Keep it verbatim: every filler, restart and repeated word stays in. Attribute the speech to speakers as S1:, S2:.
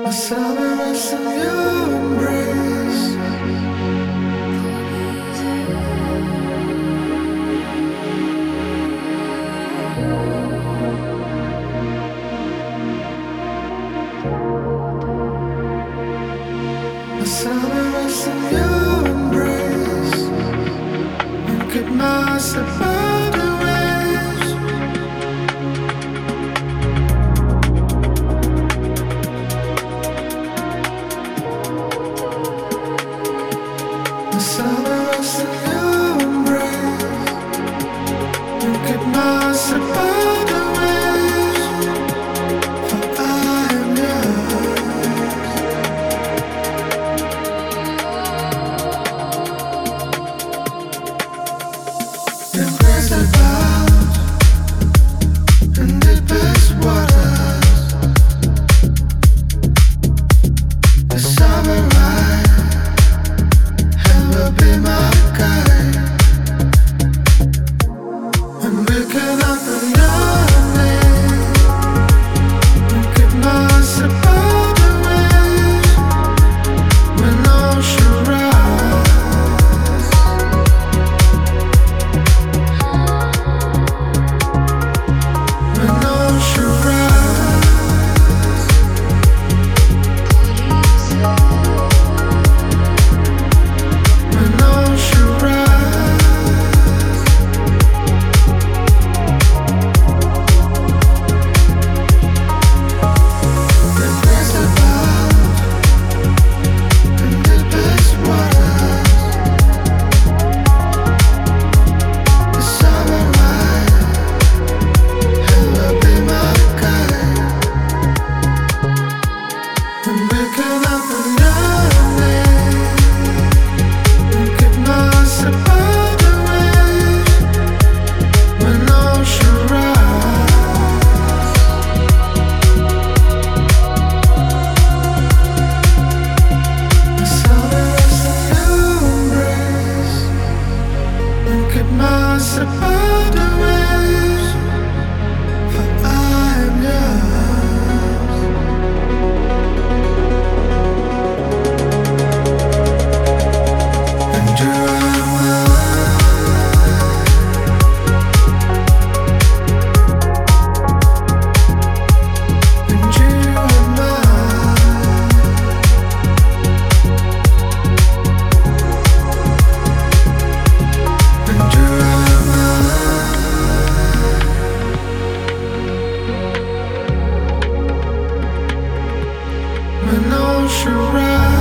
S1: Summer in your embrace. Summer in your embrace. Look at my suburban ways. Summer in your embrace. Look at my suburban ways. For I am yours. Embrace the clouds and deepest waters. The summer light will be my guide. And we can understand. Look at my suburban ways when ocean rise. When ocean rise. When ocean rise. Embrace the clouds and deepest waters. The summer light will be my guide. And we can understand. Look at my suburban ways when ocean rise. The summer in your embrace. Look at my suburban ways. For I am yours. And you are mine. And you are mine. And you are mine. When ocean rise.